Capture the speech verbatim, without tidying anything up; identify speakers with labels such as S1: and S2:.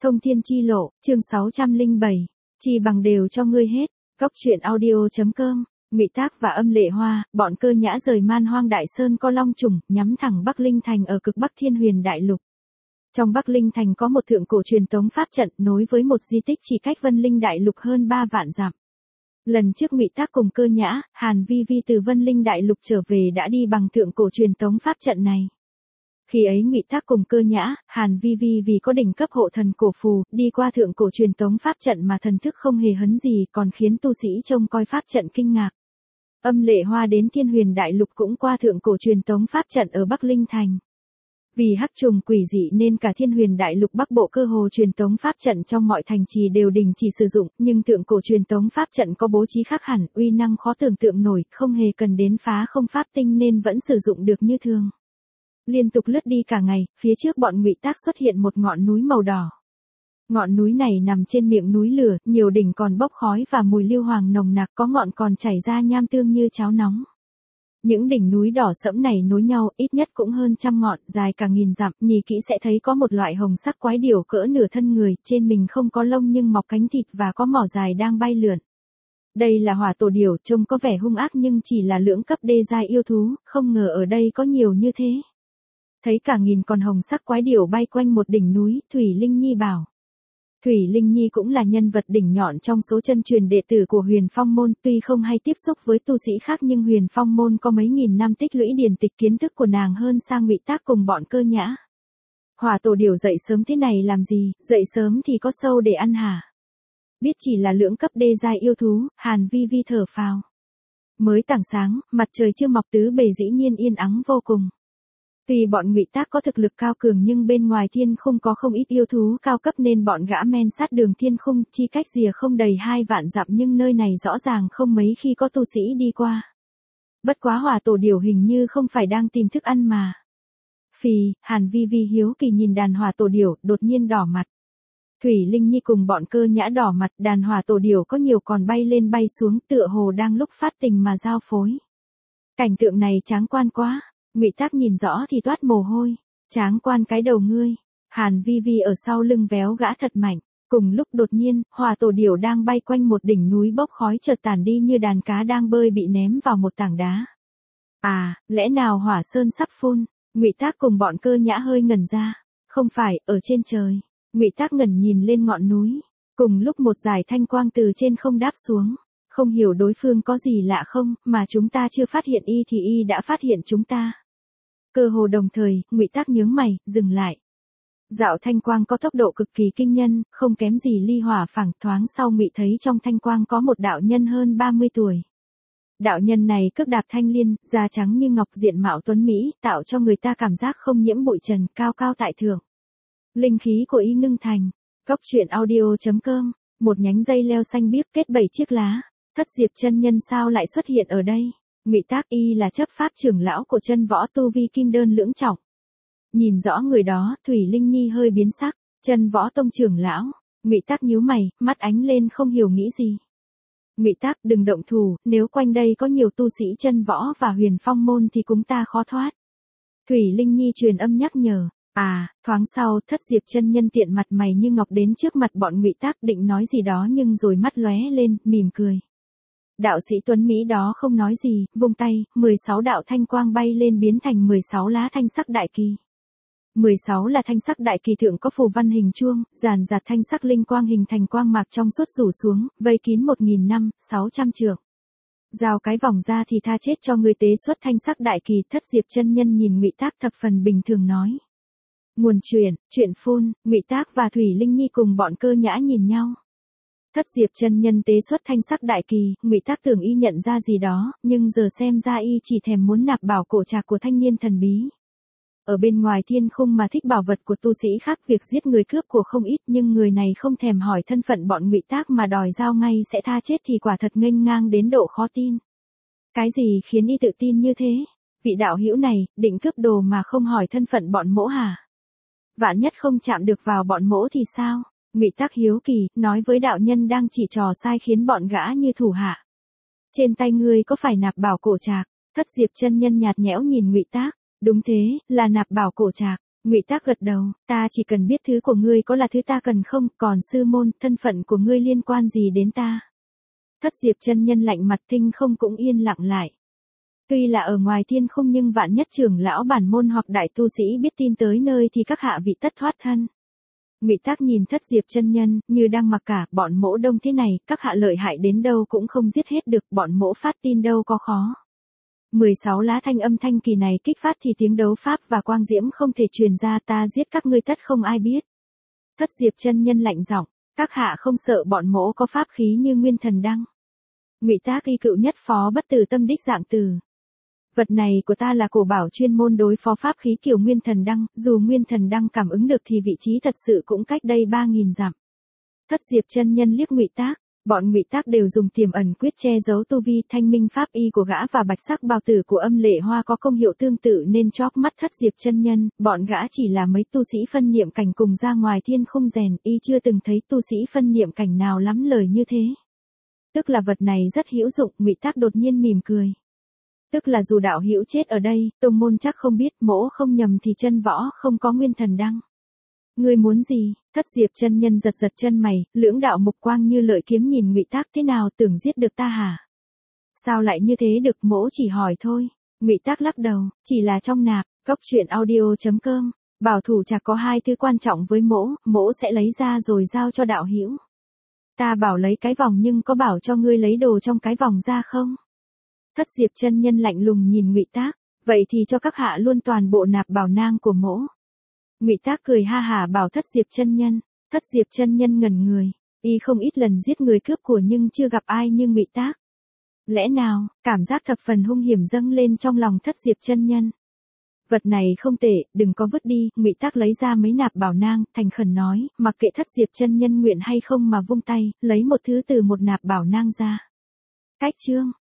S1: Thông thiên chi lộ, chương sáu trăm lẻ bảy, chi bằng đều cho ngươi hết. Góc truyện audio chấm com, Ngụy Tác và Âm Lệ Hoa, bọn Cơ Nhã rời Man Hoang Đại Sơn Co Long Trùng, nhắm thẳng Bắc Linh Thành ở cực Bắc Thiên Huyền Đại Lục. Trong Bắc Linh Thành có một thượng cổ truyền tống pháp trận nối với một di tích chỉ cách Vân Linh Đại Lục hơn ba vạn dặm. Lần trước Ngụy Tác cùng Cơ Nhã, Hàn Vi Vi từ Vân Linh Đại Lục trở về đã đi bằng thượng cổ truyền tống pháp trận này. Khi ấy Ngụy Tác cùng Cơ Nhã, Hàn Vi Vi vì có đỉnh cấp hộ thần cổ phù, đi qua thượng cổ truyền tống pháp trận mà thần thức không hề hấn gì, còn khiến tu sĩ trông coi pháp trận kinh ngạc. Âm Lệ Hoa đến Thiên Huyền Đại Lục cũng qua thượng cổ truyền tống pháp trận ở Bắc Linh Thành. Vì hắc trùng quỷ dị nên cả Thiên Huyền Đại Lục Bắc Bộ cơ hồ truyền tống pháp trận trong mọi thành trì đều đình chỉ sử dụng, nhưng thượng cổ truyền tống pháp trận có bố trí khác hẳn, uy năng khó tưởng tượng nổi, không hề cần đến phá không pháp tinh nên vẫn sử dụng được như thường. Liên tục lướt đi cả ngày, phía trước bọn Ngụy Tác xuất hiện một ngọn núi màu đỏ. Ngọn núi này nằm trên miệng núi lửa, nhiều đỉnh còn bốc khói và mùi lưu hoàng nồng nặc, có ngọn còn chảy ra nham tương như cháo nóng. Những đỉnh núi đỏ sẫm này nối nhau, ít nhất cũng hơn trăm ngọn, dài cả nghìn dặm, nhìn kỹ sẽ thấy có một loại hồng sắc quái điểu cỡ nửa thân người, trên mình không có lông nhưng mọc cánh thịt và có mỏ dài đang bay lượn. Đây là hỏa tổ điểu, trông có vẻ hung ác nhưng chỉ là lưỡng cấp đê giai yêu thú, không ngờ ở đây có nhiều như thế. Thấy cả nghìn con hồng sắc quái điểu bay quanh một đỉnh núi, Thủy Linh Nhi bảo. Thủy Linh Nhi cũng là nhân vật đỉnh nhọn trong số chân truyền đệ tử của Huyền Phong Môn, tuy không hay tiếp xúc với tu sĩ khác nhưng Huyền Phong Môn có mấy nghìn năm tích lũy điển tịch, kiến thức của nàng hơn xa Ngụy Tác cùng bọn Cơ Nhã. Hỏa tổ điểu dậy sớm thế này làm gì, dậy sớm thì có sâu để ăn hả? Biết chỉ là lưỡng cấp đê giai yêu thú, Hàn Vi Vi thở phào. Mới tảng sáng, mặt trời chưa mọc tứ bề dĩ nhiên yên ắng vô cùng. Tuy bọn Ngụy Tác có thực lực cao cường nhưng bên ngoài thiên khung có không ít yêu thú cao cấp nên bọn gã men sát đường thiên khung, chi cách rìa không đầy hai vạn dặm nhưng nơi này rõ ràng không mấy khi có tu sĩ đi qua. Bất quá hỏa tổ điểu hình như không phải đang tìm thức ăn mà. Phì, Hàn Vi Vi hiếu kỳ nhìn đàn hỏa tổ điểu, đột nhiên đỏ mặt. Thủy Linh Nhi cùng bọn Cơ Nhã đỏ mặt, đàn hỏa tổ điểu có nhiều còn bay lên bay xuống tựa hồ đang lúc phát tình mà giao phối. Cảnh tượng này tráng quan quá. Ngụy Tác nhìn rõ thì toát mồ hôi. Tráng quan cái đầu ngươi. Hàn Vi Vi ở sau lưng véo gã thật mạnh. Cùng lúc đột nhiên, hỏa tổ điểu đang bay quanh một đỉnh núi bốc khói chợt tản đi như đàn cá đang bơi bị ném vào một tảng đá. À, lẽ nào hỏa sơn sắp phun? Ngụy Tác cùng bọn Cơ Nhã hơi ngẩn ra. Không phải, ở trên trời. Ngụy Tác ngẩn nhìn lên ngọn núi. Cùng lúc một dải thanh quang từ trên không đáp xuống. Không hiểu đối phương có gì lạ không, mà chúng ta chưa phát hiện y thì y đã phát hiện chúng ta. Cơ hồ đồng thời, Ngụy Tác nhướng mày, dừng lại. Dạo thanh quang có tốc độ cực kỳ kinh nhân, không kém gì ly hỏa phảng, thoáng sau Ngụy thấy trong thanh quang có một đạo nhân hơn ba mươi tuổi. Đạo nhân này cước đạp thanh liên, da trắng như ngọc, diện mạo tuấn mỹ, tạo cho người ta cảm giác không nhiễm bụi trần, cao cao tại thượng. Linh khí của y ngưng thành. Góc truyện audio chấm com, một nhánh dây leo xanh biếc kết bảy chiếc lá. Thất Diệp chân nhân sao lại xuất hiện ở đây? Ngụy Tác y là chấp pháp trưởng lão của Chân Võ tu vi kim đơn lưỡng trọng. Nhìn rõ người đó, Thủy Linh Nhi hơi biến sắc. Chân Võ tông trưởng lão. Ngụy Tác nhíu mày, mắt ánh lên không hiểu nghĩ gì. Ngụy Tác, đừng động thủ, nếu quanh đây có nhiều tu sĩ Chân Võ và Huyền Phong Môn thì chúng ta khó thoát. Thủy Linh Nhi truyền âm nhắc nhở. À, thoáng sau, Thất Diệp chân nhân tiện mặt mày như ngọc đến trước mặt bọn Ngụy Tác, định nói gì đó nhưng rồi mắt lóe lên, mỉm cười. Đạo sĩ tuấn Mỹ đó không nói gì, vung tay, mười sáu đạo thanh quang bay lên biến thành mười sáu lá thanh sắc đại kỳ. mười sáu là thanh sắc đại kỳ thượng có phù văn hình chuông, giàn giạt thanh sắc linh quang hình thành quang mạc trong suốt rủ xuống, vây kín một nghìn năm, sáu trăm trượng. Giao cái vòng ra thì tha chết cho người tế xuất thanh sắc đại kỳ. Thất Diệp chân nhân nhìn Ngụy Tác thập phần bình thường nói. Nguồn truyền, chuyện phun, Ngụy Tác và Thủy Linh Nhi cùng bọn Cơ Nhã nhìn nhau. Thất Diệp chân nhân tế xuất thanh sắc đại kỳ, Ngụy Tác tưởng y nhận ra gì đó, nhưng giờ xem ra y chỉ thèm muốn nạp bảo cổ trạc của thanh niên thần bí. Ở bên ngoài thiên khung mà thích bảo vật của tu sĩ khác, việc giết người cướp của không ít, nhưng người này không thèm hỏi thân phận bọn Ngụy Tác mà đòi giao ngay sẽ tha chết thì quả thật nghênh ngang đến độ khó tin. Cái gì khiến y tự tin như thế? Vị đạo hữu này, định cướp đồ mà không hỏi thân phận bọn mỗ hả? Vạn nhất không chạm được vào bọn mỗ thì sao? Ngụy Tác hiếu kỳ, nói với đạo nhân đang chỉ trò sai khiến bọn gã như thủ hạ. Trên tay ngươi có phải nạp bảo cổ trạc? Thất Diệp chân nhân nhạt nhẽo nhìn Ngụy Tác. Đúng thế, là nạp bảo cổ trạc. Ngụy Tác gật đầu, ta chỉ cần biết thứ của ngươi có là thứ ta cần không, còn sư môn, thân phận của ngươi liên quan gì đến ta. Thất Diệp chân nhân lạnh mặt, Tinh Không cũng yên lặng lại. Tuy là ở ngoài thiên không nhưng vạn nhất trưởng lão bản môn hoặc đại tu sĩ biết tin tới nơi thì các hạ vị tất thoát thân. Ngụy Tác nhìn Thất Diệp chân nhân, như đang mặc cả, bọn mỗ đông thế này, các hạ lợi hại đến đâu cũng không giết hết được, bọn mỗ phát tin đâu có khó. mười sáu lá thanh âm thanh kỳ này kích phát thì tiếng đấu pháp và quang diễm không thể truyền ra, ta giết các ngươi tất không ai biết. Thất Diệp chân nhân lạnh giọng, các hạ không sợ bọn mỗ có pháp khí như Nguyên Thần Đăng. Ngụy Tác y cựu nhất phó bất tử tâm đích dạng từ. Vật này của ta là cổ bảo chuyên môn đối phó pháp khí kiểu Nguyên Thần Đăng, dù Nguyên Thần Đăng cảm ứng được thì vị trí thật sự cũng cách đây ba nghìn dặm. Thất Diệp chân nhân liếc Ngụy Tác, bọn Ngụy Tác đều dùng tiềm ẩn quyết che giấu tu vi, thanh minh pháp y của gã và bạch sắc bào tử của Âm Lệ Hoa có công hiệu tương tự nên chóp mắt Thất Diệp chân nhân, bọn gã chỉ là mấy tu sĩ phân niệm cảnh cùng ra ngoài thiên không rèn, y chưa từng thấy tu sĩ phân niệm cảnh nào lắm lời như thế. Tức là vật này rất hữu dụng, Ngụy Tác đột nhiên mỉm cười. Tức là dù đạo hữu chết ở đây, tông môn chắc không biết, mỗ không nhầm thì chân võ không có Nguyên Thần Đăng. Ngươi muốn gì? Thất Diệp chân nhân giật giật chân mày, lưỡng đạo mục quang như lợi kiếm nhìn Ngụy Tác, thế nào, tưởng giết được ta hả? Sao lại như thế được, mỗ chỉ hỏi thôi. Ngụy Tác lắc đầu, chỉ là trong nạp, góc truyện audio chấm com, bảo thủ chả có hai thứ quan trọng với mỗ, mỗ sẽ lấy ra rồi giao cho đạo hữu. Ta bảo lấy cái vòng nhưng có bảo cho ngươi lấy đồ trong cái vòng ra không? Thất Diệp chân nhân lạnh lùng nhìn Ngụy Tác, vậy thì cho các hạ luôn toàn bộ nạp bảo nang của mỗ. Ngụy Tác cười ha hả bảo Thất Diệp chân nhân. Thất Diệp chân nhân ngẩn người, y không ít lần giết người cướp của nhưng chưa gặp ai như Ngụy Tác. Lẽ nào, cảm giác thập phần hung hiểm dâng lên trong lòng Thất Diệp chân nhân. Vật này không tệ, đừng có vứt đi. Ngụy Tác lấy ra mấy nạp bảo nang, thành khẩn nói, mặc kệ Thất Diệp chân nhân nguyện hay không mà vung tay, lấy một thứ từ một nạp bảo nang ra. Cách chương